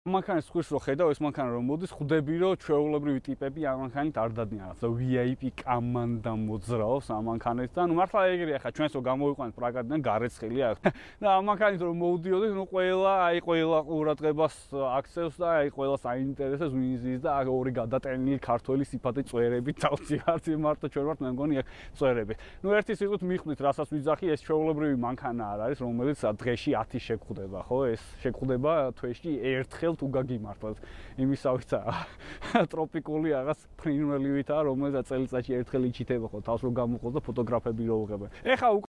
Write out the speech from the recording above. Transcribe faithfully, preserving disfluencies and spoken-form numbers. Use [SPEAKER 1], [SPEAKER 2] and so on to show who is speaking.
[SPEAKER 1] მანქანის ხუს რო ხედავ, ეს მანქანა რომ მოდის, ხვდები რომ ჩვეულებრივი ტიპები ამ მანქანით არ დადიან, რაღაცა ვი აი პი კამანდა მოძრაობს ამ მანქანით. ანუ მართლა ეგრეა, ხა ჩვენს რო გამოვიყვანეთ პრაკატიდან გარეცხილი აქ. და ამ მანქანით რომ მოვდიოდი, ნუ ყველა, აი ყველა ყურადღებას აქცევს და აი ყველა საინტერესოს ვინიზის და აქ ორი გადატენილი ქართველი სიფათე წვერები თავში არც მარტო ჩვენ ვართ, მე მგონი აქ წვერები. ნუ ერთი სიტყვით მიხვდით, რასაც ვიძახი, ეს ჩვეულებრივი მანქანა არ არის, რომელიც დღეში ათი შეგხვდება, ხო? ეს შეგხვდება თვეში ერთხელ თუ გაგიმართლეთ იმისავითაა ტროპიკული რაღაც ფრინველივითაა, რომელსაც წელიწადში ერთხელ იჩითება ხო თავს რო გამოყოს და ფოტოგრაფები რო უღებენ. ეხა